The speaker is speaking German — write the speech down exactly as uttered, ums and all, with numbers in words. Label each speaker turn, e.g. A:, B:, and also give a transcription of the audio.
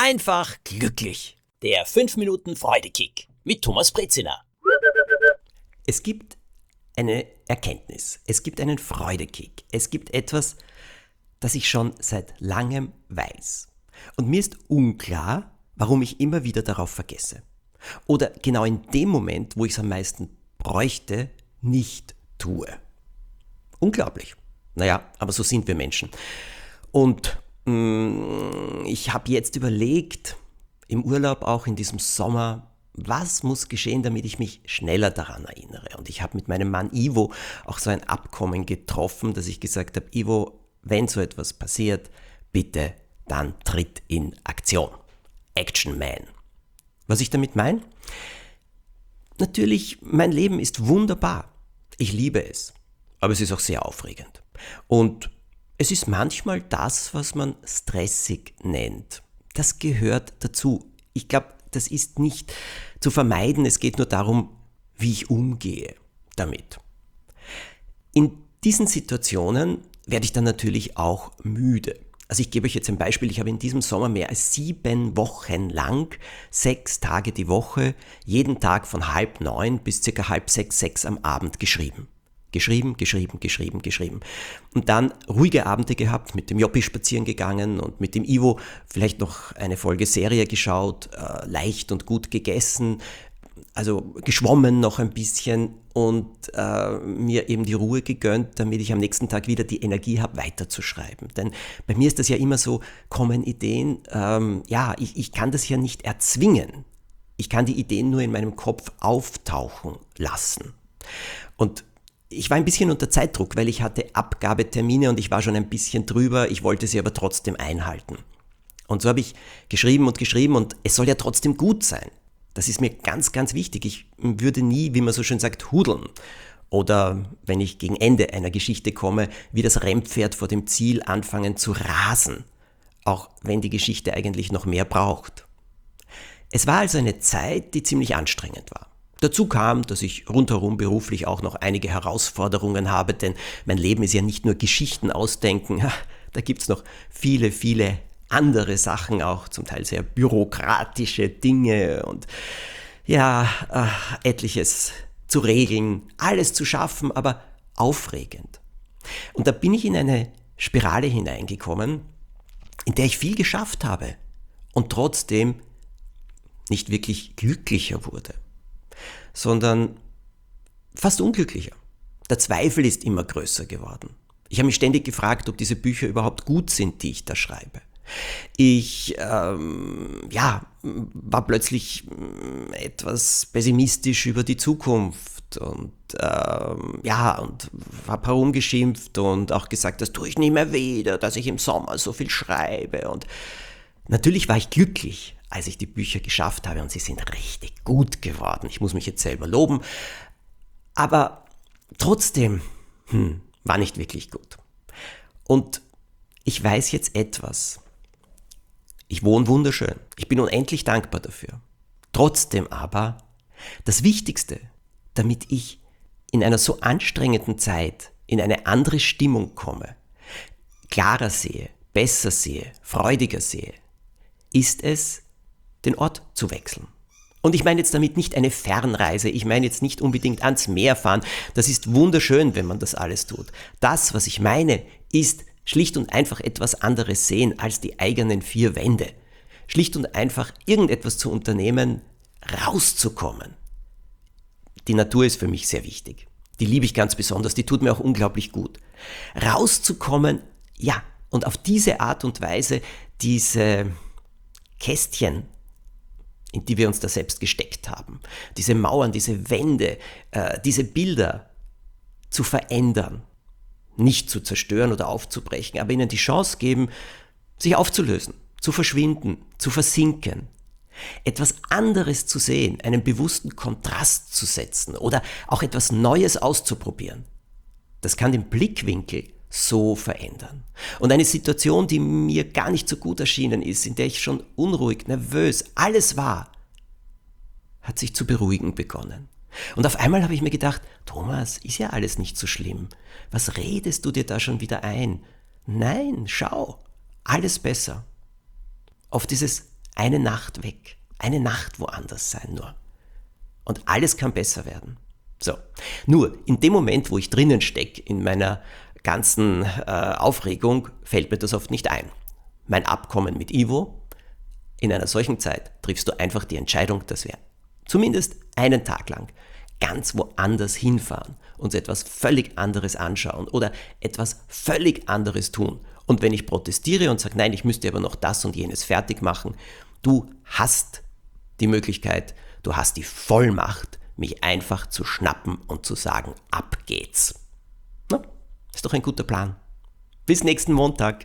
A: einfach glücklich. Der fünf Minuten Freudekick mit Thomas Brezina.
B: Es gibt eine Erkenntnis, es gibt einen Freudekick, es gibt etwas, das ich schon seit langem weiß. Und mir ist unklar, warum ich immer wieder darauf vergesse. Oder genau in dem Moment, wo ich es am meisten bräuchte, nicht tue. Unglaublich. Naja, aber so sind wir Menschen. Und mh, ich habe jetzt überlegt, im Urlaub auch in diesem Sommer, was muss geschehen, damit ich mich schneller daran erinnere. Und ich habe mit meinem Mann Ivo auch so ein Abkommen getroffen, dass ich gesagt habe, Ivo, wenn so etwas passiert, bitte dann tritt in Aktion. Action Man. Was ich damit meine? Natürlich, mein Leben ist wunderbar. Ich liebe es. Aber es ist auch sehr aufregend. Und es ist manchmal das, was man stressig nennt. Das gehört dazu. Ich glaube, das ist nicht zu vermeiden. Es geht nur darum, wie ich umgehe damit. In diesen Situationen werde ich dann natürlich auch müde. Also ich gebe euch jetzt ein Beispiel. Ich habe in diesem Sommer mehr als sieben Wochen lang, sechs Tage die Woche, jeden Tag von halb neun bis circa halb sechs, sechs am Abend geschrieben. Geschrieben, geschrieben, geschrieben, geschrieben. Und dann ruhige Abende gehabt, mit dem Joppi spazieren gegangen und mit dem Ivo vielleicht noch eine Folge Serie geschaut, äh, leicht und gut gegessen, also geschwommen noch ein bisschen und äh, mir eben die Ruhe gegönnt, damit ich am nächsten Tag wieder die Energie habe, weiterzuschreiben. Denn bei mir ist das ja immer so, kommen Ideen, ähm, ja, ich, ich kann das ja nicht erzwingen. Ich kann die Ideen nur in meinem Kopf auftauchen lassen. Und ich war ein bisschen unter Zeitdruck, weil ich hatte Abgabetermine und ich war schon ein bisschen drüber, ich wollte sie aber trotzdem einhalten. Und so habe ich geschrieben und geschrieben und es soll ja trotzdem gut sein. Das ist mir ganz, ganz wichtig. Ich würde nie, wie man so schön sagt, hudeln. Oder wenn ich gegen Ende einer Geschichte komme, wie das Rennpferd vor dem Ziel anfangen zu rasen. Auch wenn die Geschichte eigentlich noch mehr braucht. Es war also eine Zeit, die ziemlich anstrengend war. Dazu kam, dass ich rundherum beruflich auch noch einige Herausforderungen habe, denn mein Leben ist ja nicht nur Geschichten ausdenken, da gibt's noch viele, viele andere Sachen auch, zum Teil sehr bürokratische Dinge und ja, äh, etliches zu regeln, alles zu schaffen, aber aufregend. Und da bin ich in eine Spirale hineingekommen, in der ich viel geschafft habe und trotzdem nicht wirklich glücklicher wurde, sondern fast unglücklicher. Der Zweifel ist immer größer geworden. Ich habe mich ständig gefragt, ob diese Bücher überhaupt gut sind, die ich da schreibe. Ich ähm, ja, war plötzlich etwas pessimistisch über die Zukunft und ähm, ja, und habe herumgeschimpft und auch gesagt, das tue ich nie mehr wieder, dass ich im Sommer so viel schreibe. Und natürlich war ich glücklich, als ich die Bücher geschafft habe und sie sind richtig gut geworden. Ich muss mich jetzt selber loben, aber trotzdem hm, war nicht wirklich gut. Und ich weiß jetzt etwas. Ich wohne wunderschön. Ich bin unendlich dankbar dafür. Trotzdem aber, das Wichtigste, damit ich in einer so anstrengenden Zeit in eine andere Stimmung komme, klarer sehe, besser sehe, freudiger sehe, ist es, den Ort zu wechseln. Und ich meine jetzt damit nicht eine Fernreise, ich meine jetzt nicht unbedingt ans Meer fahren. Das ist wunderschön, wenn man das alles tut. Das, was ich meine, ist schlicht und einfach etwas anderes sehen als die eigenen vier Wände. Schlicht und einfach irgendetwas zu unternehmen, rauszukommen. Die Natur ist für mich sehr wichtig. Die liebe ich ganz besonders, die tut mir auch unglaublich gut. Rauszukommen, ja, und auf diese Art und Weise diese Kästchen, in die wir uns da selbst gesteckt haben, diese Mauern, diese Wände, äh, diese Bilder zu verändern. Nicht zu zerstören oder aufzubrechen, aber ihnen die Chance geben, sich aufzulösen, zu verschwinden, zu versinken. Etwas anderes zu sehen, einen bewussten Kontrast zu setzen oder auch etwas Neues auszuprobieren. Das kann den Blickwinkel so verändern. Und eine Situation, die mir gar nicht so gut erschienen ist, in der ich schon unruhig, nervös, alles war, hat sich zu beruhigen begonnen. Und auf einmal habe ich mir gedacht, Thomas, ist ja alles nicht so schlimm. Was redest du dir da schon wieder ein? Nein, schau, alles besser. Auf dieses Eine Nacht weg, eine Nacht woanders sein nur. Und alles kann besser werden. So, nur in dem Moment, wo ich drinnen stecke, in meiner ganzen äh, Aufregung, fällt mir das oft nicht ein. Mein Abkommen mit Ivo, in einer solchen Zeit triffst du einfach die Entscheidung, dass wir zumindest einen Tag lang ganz woanders hinfahren, uns etwas völlig anderes anschauen oder etwas völlig anderes tun. Und wenn ich protestiere und sage, nein, ich müsste aber noch das und jenes fertig machen, du hast die Möglichkeit, du hast die Vollmacht, mich einfach zu schnappen und zu sagen, ab geht's. Na, ist doch ein guter Plan. Bis nächsten Montag.